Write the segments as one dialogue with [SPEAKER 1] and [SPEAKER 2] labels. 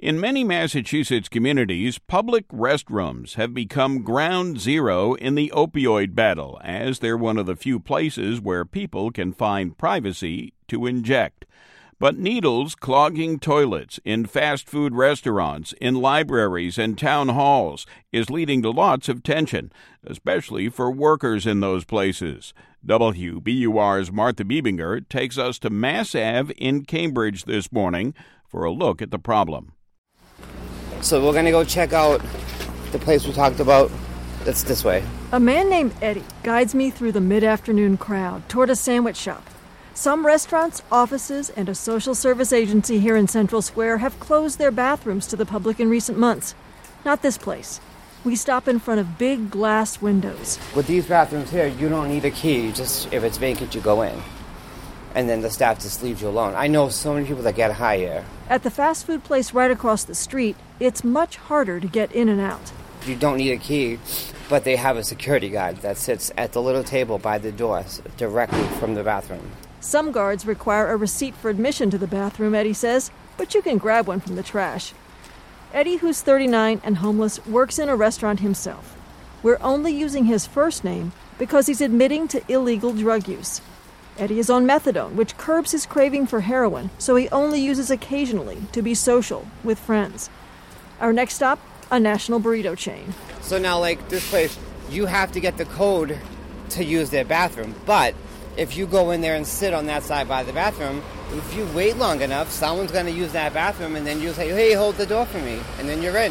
[SPEAKER 1] In many Massachusetts communities, public restrooms have become ground zero in the opioid battle, as they're one of the few places where people can find privacy to inject. But needles clogging toilets in fast food restaurants, in libraries, and town halls is leading to lots of tension, especially for workers in those places. WBUR's Martha Biebinger takes us to Mass Ave in Cambridge this morning for a look at the problem.
[SPEAKER 2] So we're going to go check out the place we talked about. That's this way.
[SPEAKER 3] A man named Eddie guides me through the mid-afternoon crowd toward a sandwich shop. Some restaurants, offices, and a social service agency here in Central Square have closed their bathrooms to the public in recent months. Not this place. We stop in front of big glass windows.
[SPEAKER 2] With these bathrooms here, you don't need a key. Just if it's vacant, you go in. And then the staff just leaves you alone. I know so many people that get high here.
[SPEAKER 3] At the fast food place right across the street, it's much harder to get in and out.
[SPEAKER 2] You don't need a key, but they have a security guard that sits at the little table by the door directly from the bathroom.
[SPEAKER 3] Some guards require a receipt for admission to the bathroom, Eddie says, but you can grab one from the trash. Eddie, who's 39 and homeless, works in a restaurant himself. We're only using his first name because he's admitting to illegal drug use. Eddie is on methadone, which curbs his craving for heroin, so he only uses occasionally to be social with friends. Our next stop, a national burrito chain.
[SPEAKER 2] So now, like this place, you have to get the code to use their bathroom, but if you go in there and sit on that side by the bathroom, if you wait long enough, someone's going to use that bathroom, and then you say, hey, hold the door for me, and then you're in.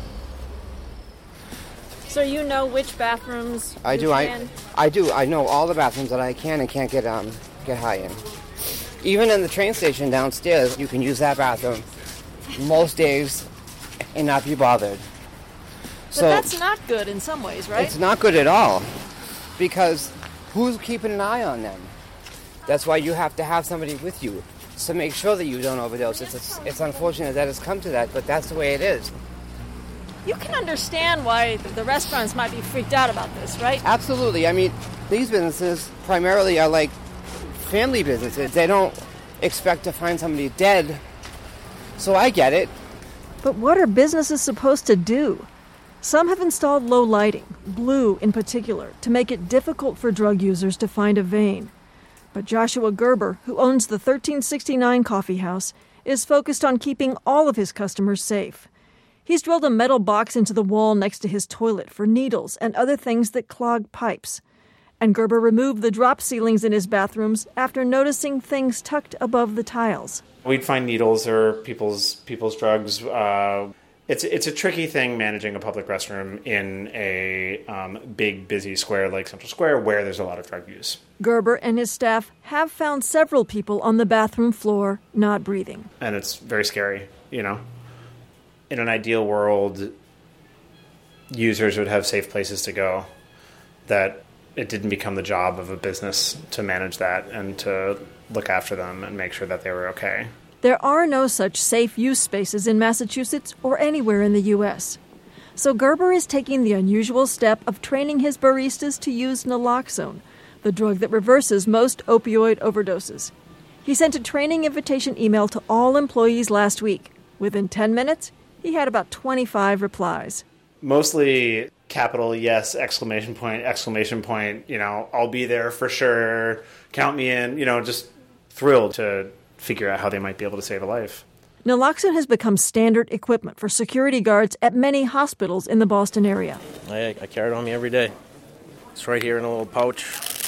[SPEAKER 3] So you know which bathrooms
[SPEAKER 2] I do. I know all the bathrooms that I can and can't get high in. Even in the train station downstairs, you can use that bathroom most days and not be bothered.
[SPEAKER 3] But that's not good in some ways, right?
[SPEAKER 2] It's not good at all, because who's keeping an eye on them? That's why you have to have somebody with you to make sure that you don't overdose. It's unfortunate that it's come to that, but that's the way it is.
[SPEAKER 3] You can understand why the restaurants might be freaked out about this, right?
[SPEAKER 2] Absolutely. I mean, these businesses primarily are like family businesses. They don't expect to find somebody dead. So I get it.
[SPEAKER 3] But what are businesses supposed to do? Some have installed low lighting, blue in particular, to make it difficult for drug users to find a vein. But Joshua Gerber, who owns the 1369 Coffee House, is focused on keeping all of his customers safe. He's drilled a metal box into the wall next to his toilet for needles and other things that clog pipes. And Gerber removed the drop ceilings in his bathrooms after noticing things tucked above the tiles.
[SPEAKER 4] We'd find needles or people's drugs. It's a tricky thing managing a public restroom in a big, busy square like Central Square where there's a lot of drug use.
[SPEAKER 3] Gerber and his staff have found several people on the bathroom floor not breathing.
[SPEAKER 4] And it's very scary, you know. In an ideal world, users would have safe places to go, that it didn't become the job of a business to manage that and to look after them and make sure that they were okay.
[SPEAKER 3] There are no such safe use spaces in Massachusetts or anywhere in the U.S. So Gerber is taking the unusual step of training his baristas to use naloxone, the drug that reverses most opioid overdoses. He sent a training invitation email to all employees last week. Within 10 minutes, he had about 25 replies.
[SPEAKER 4] Mostly capital yes, exclamation point, you know, I'll be there for sure, count me in, you know, just thrilled to figure out how they might be able to save a life.
[SPEAKER 3] Naloxone has become standard equipment for security guards at many hospitals in the Boston area.
[SPEAKER 5] I carry it on me every day. It's right here in a little pouch.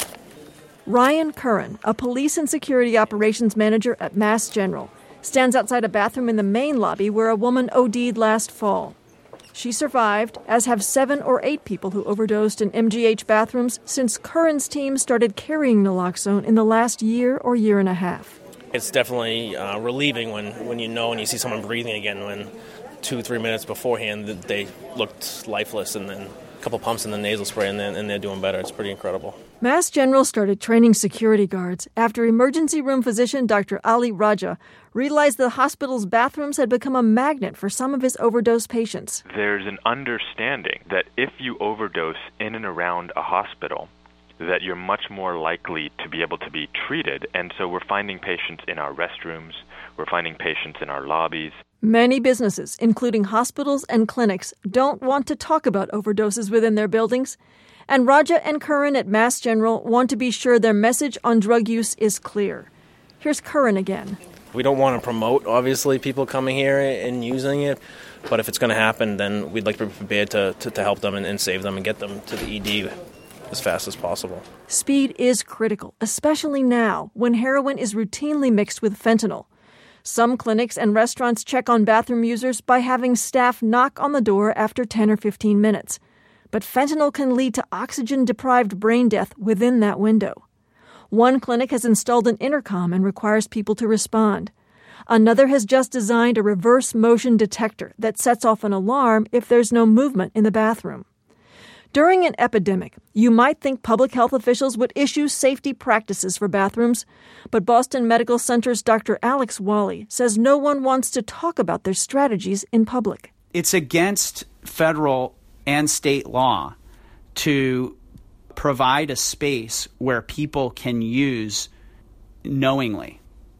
[SPEAKER 3] Ryan Curran, a police and security operations manager at Mass General, stands outside a bathroom in the main lobby where a woman OD'd last fall. She survived, as have 7 or 8 people who overdosed in MGH bathrooms since Curran's team started carrying naloxone in the last year or year and a half.
[SPEAKER 5] It's definitely relieving when you know and you see someone breathing again, when 2-3 minutes beforehand they looked lifeless, and then a couple pumps in the nasal spray and they're doing better. It's pretty incredible.
[SPEAKER 3] Mass General started training security guards after emergency room physician Dr. Ali Raja realized the hospital's bathrooms had become a magnet for some of his overdose patients.
[SPEAKER 6] There's an understanding that if you overdose in and around a hospital, that you're much more likely to be able to be treated. And so we're finding patients in our restrooms, we're finding patients in our lobbies.
[SPEAKER 3] Many businesses, including hospitals and clinics, don't want to talk about overdoses within their buildings. And Raja and Curran at Mass General want to be sure their message on drug use is clear. Here's Curran again.
[SPEAKER 5] We don't want to promote, obviously, people coming here and using it. But if it's going to happen, then we'd like to be prepared to help them and save them and get them to the ED as fast as possible.
[SPEAKER 3] Speed is critical, especially now when heroin is routinely mixed with fentanyl. Some clinics and restaurants check on bathroom users by having staff knock on the door after 10 or 15 minutes. But fentanyl can lead to oxygen-deprived brain death within that window. One clinic has installed an intercom and requires people to respond. Another has just designed a reverse motion detector that sets off an alarm if there's no movement in the bathroom. During an epidemic, you might think public health officials would issue safety practices for bathrooms, but Boston Medical Center's Dr. Alex Wally says no one wants to talk about their strategies in public.
[SPEAKER 7] It's against federal and state law to provide a space where people can use knowingly.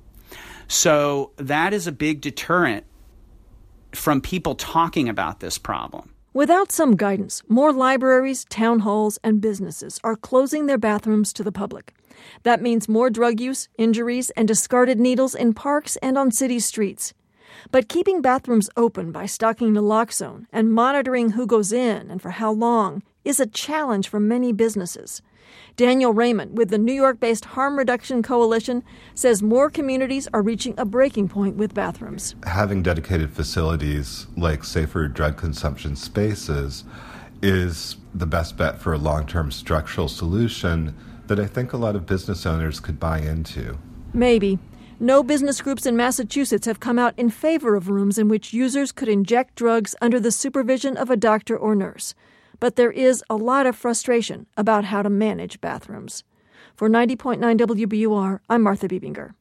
[SPEAKER 7] So that is a big deterrent from people talking about this problem.
[SPEAKER 3] Without some guidance, more libraries, town halls, and businesses are closing their bathrooms to the public. That means more drug use, injuries, and discarded needles in parks and on city streets. But keeping bathrooms open by stocking naloxone and monitoring who goes in and for how long is a challenge for many businesses. Daniel Raymond with the New York-based Harm Reduction Coalition says more communities are reaching a breaking point with bathrooms.
[SPEAKER 8] Having dedicated facilities like safer drug consumption spaces is the best bet for a long-term structural solution that I think a lot of business owners could buy into.
[SPEAKER 3] Maybe. No business groups in Massachusetts have come out in favor of rooms in which users could inject drugs under the supervision of a doctor or nurse. But there is a lot of frustration about how to manage bathrooms. For 90.9 WBUR, I'm Martha Biebinger.